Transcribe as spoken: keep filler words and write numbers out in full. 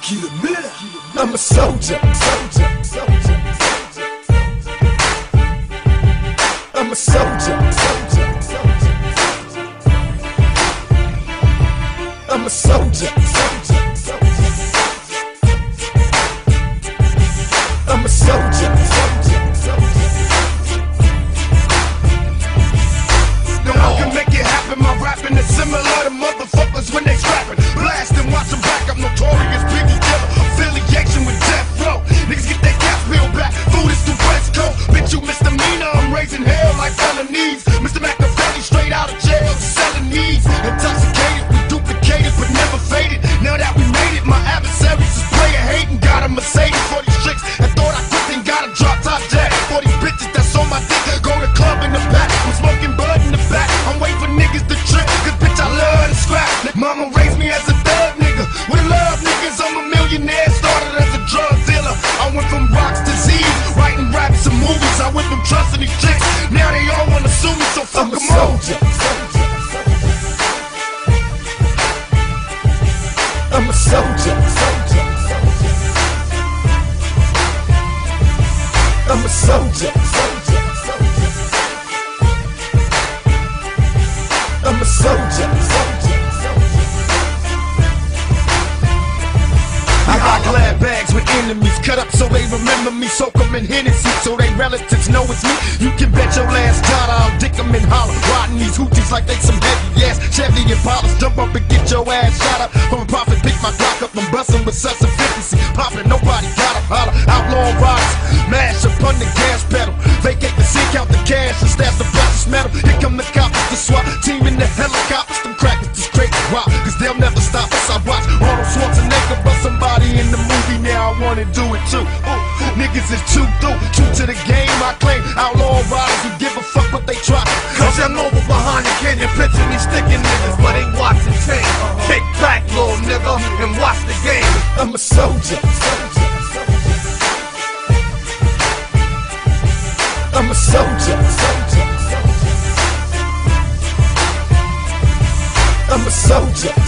I'm a soldier. I'm a soldier. I'm a soldier. I'm a soldier. No one can make it happen. My rapping is similar to motherfuckers when they scrapping. Blast and watch them back. I'm notorious Biggie killer. Affiliation with death row. Niggas get their gas bill back. Food is the West Coast. Bitch, you misdemeanor. I'm raising hell like felonies. Mister Machiavelli straight out of jail. Selling needs. Intoxicated, we duplicated but never faded. Now that we made it, my adversaries is player hating. Got a Mercedes for these tricks that thought I quit and got a drop top jack. For these bitches that's on my dick. Go to club in the back. I'm smoking bud in the back. I'm waiting for niggas to trip. Cause bitch, I love to scrap. Mama raised me as a thug nigga. With love niggas, I'm a millionaire. Started as a drug dealer. I went from rocks to Z's. Writing raps and movies. I went from trusting these chicks. Now they all wanna sue me, so fuck them all. I'm a soldier. I'm a soldier. I'm a soldier. I got glad bags with enemies cut up so they remember me. Soak them in Hennessy so they relatives know it's me. You can bet your last dollar I'll dick them in holler. Riding these hoochies like they some heavy ass Chevy Impalas. Jump up and get your ass shot up. From a profit, pick my Glock up. I'm bustin' with such efficiency. Poppin', nobody got a holler. Outlaw riders, mash up on the gas pedal. Vacate the seat, count the cash and stash the precious metal. Here come the cops, the SWAT team in the helicopters. Them crackers just straight wild, cause they'll never stop us. I watch Arnold Schwarzenegger bust somebody in the movie. Now I wanna do it too. Ooh, niggas is too through, true to the game. I claim outlaw riders who give a fuck what they try. Cause I'm over behind the canyon, picture me sticking niggas, but ain't watching chain. Kick back, little nigga, and watch the game. I'm a soldier. I'm a soldier. I'm a soldier.